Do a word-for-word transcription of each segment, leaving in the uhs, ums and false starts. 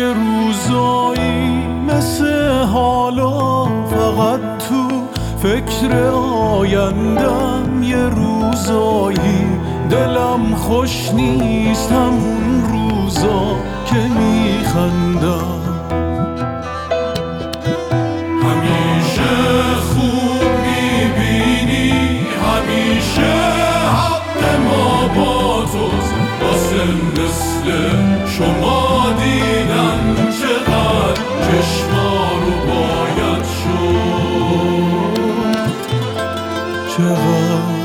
یه روزایی مثل حالا فقط تو فکر آیندم، یه روزایی دلم خوش نیست همون روزا که میخندم. همیشه خوب میبینی، همیشه حق ما با توست، واسه مثل شما دیدن چقدر چشما رو باید شد، چقدر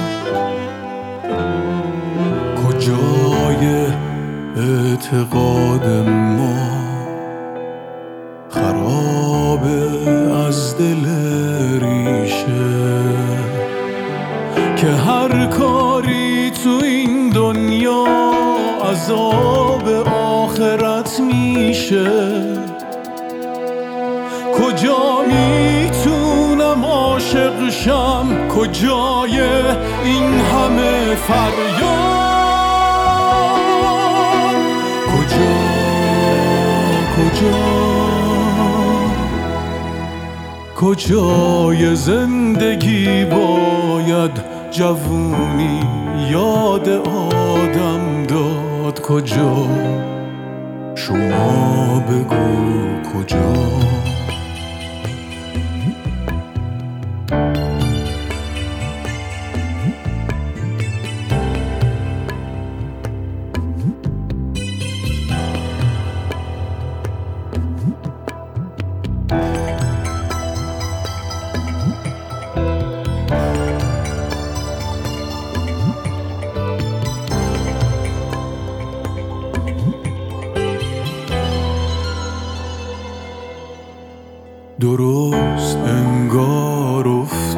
کجای اعتقاد ما خرابه از دل ریشه، که هر کاری تو این دنیا عذاب آخرت میشه. کجا میتونم عاشق شم، کجای این همه فریاد، کجا کجا کجای زندگی باید جوونی یاد آدم داد، کجا شما بگو کجا. درست انگار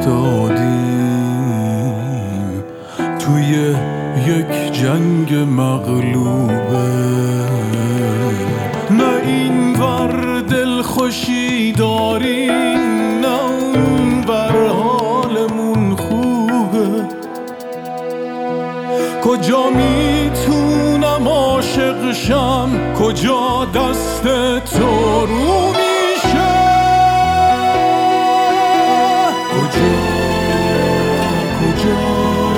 افتادیم توی یک جنگ مغلوبه، نه این ور دل خوشی داریم نه اون ور حالمون خوبه. کجا میتونم عاشق شم، کجا دست تو رو میشه، کجا کجا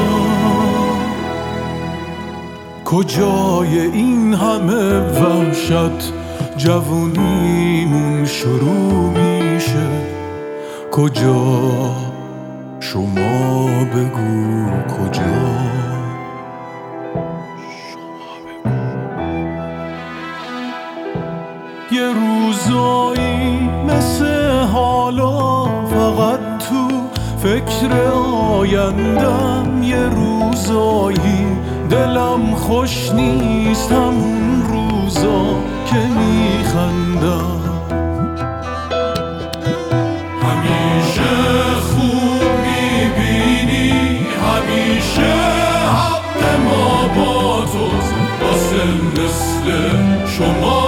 کجای این همه وحشت جوونیمون شروع میشه، کجا شما بگو کجا. یه روزایی مثل حالا فقط تو فکر آیندم، یه روزایی دلم خوش نیست همون روزا که میخندم. همیشه خوب میبینی، همیشه حق ما با توست، واسه مثل شما